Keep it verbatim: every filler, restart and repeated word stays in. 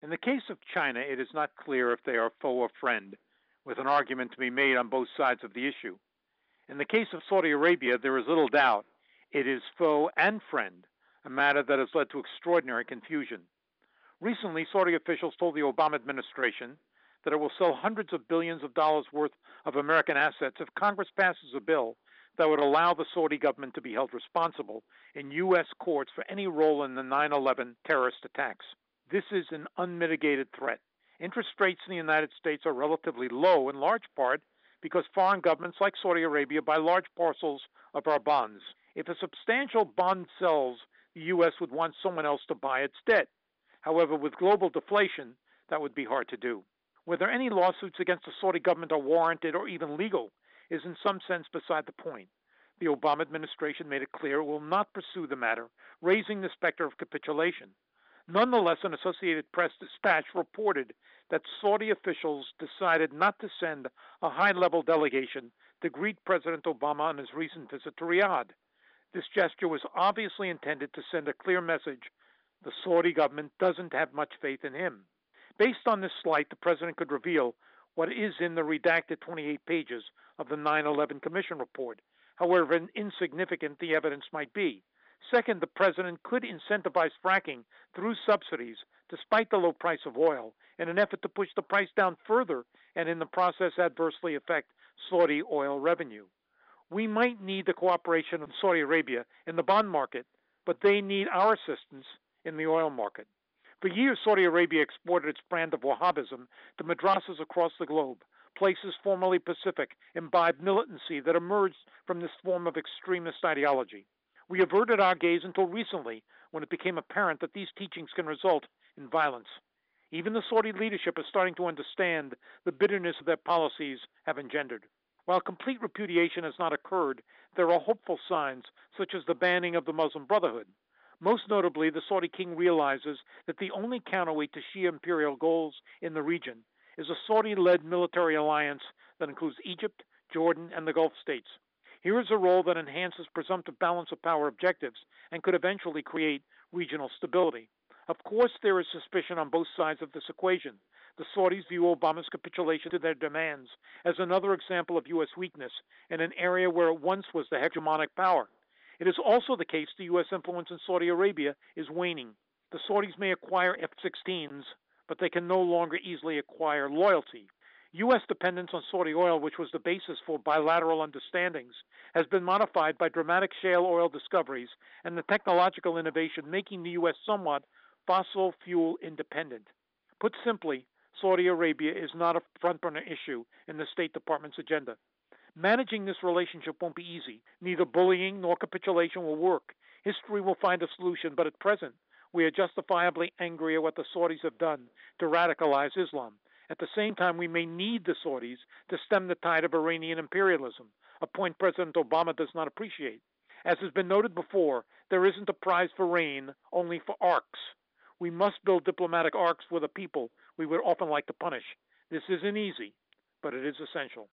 In the case of China, it is not clear if they are foe or friend, with an argument to be made on both sides of the issue. In the case of Saudi Arabia, there is little doubt it is foe and friend, a matter that has led to extraordinary confusion. Recently, Saudi officials told the Obama administration that it will sell hundreds of billions of dollars worth of American assets if Congress passes a bill that would allow the Saudi government to be held responsible in U S courts for any role in the nine eleven terrorist attacks. This is an unmitigated threat. Interest rates in the United States are relatively low, in large part because foreign governments like Saudi Arabia buy large parcels of our bonds. If a substantial bond sells, the U S would want someone else to buy its debt. However, with global deflation, that would be hard to do. Whether any lawsuits against the Saudi government are warranted or even legal is in some sense beside the point. The Obama administration made it clear it will not pursue the matter, raising the specter of capitulation. Nonetheless, an Associated Press dispatch reported that Saudi officials decided not to send a high-level delegation to greet President Obama on his recent visit to Riyadh. This gesture was obviously intended to send a clear message: the Saudi government doesn't have much faith in him. Based on this slight, the president could reveal what is in the redacted twenty-eight pages of the nine eleven Commission report, however insignificant the evidence might be. Second, the president could incentivize fracking through subsidies, despite the low price of oil, in an effort to push the price down further and in the process adversely affect Saudi oil revenue. We might need the cooperation of Saudi Arabia in the bond market, but they need our assistance in the oil market. For years, Saudi Arabia exported its brand of Wahhabism to madrasas across the globe, places formerly Pacific, imbibed militancy that emerged from this form of extremist ideology. We averted our gaze until recently, when it became apparent that these teachings can result in violence. Even the Saudi leadership is starting to understand the bitterness their policies have engendered. While complete repudiation has not occurred, there are hopeful signs, such as the banning of the Muslim Brotherhood. Most notably, the Saudi king realizes that the only counterweight to Shia imperial goals in the region is a Saudi-led military alliance that includes Egypt, Jordan, and the Gulf states. Here is a role that enhances presumptive balance of power objectives and could eventually create regional stability. Of course, there is suspicion on both sides of this equation. The Saudis view Obama's capitulation to their demands as another example of U S weakness in an area where it once was the hegemonic power. It is also the case the U S influence in Saudi Arabia is waning. The Saudis may acquire F sixteens, but they can no longer easily acquire loyalty. U S dependence on Saudi oil, which was the basis for bilateral understandings, has been modified by dramatic shale oil discoveries and the technological innovation making the U S somewhat fossil fuel independent. Put simply, Saudi Arabia is not a front-burner issue in the State Department's agenda. Managing this relationship won't be easy. Neither bullying nor capitulation will work. History will find a solution, but at present, we are justifiably angry at what the Saudis have done to radicalize Islam. At the same time, we may need the Saudis to stem the tide of Iranian imperialism, a point President Obama does not appreciate. As has been noted before, there isn't a prize for rain, only for arcs. We must build diplomatic arcs with a people we would often like to punish. This isn't easy, but it is essential.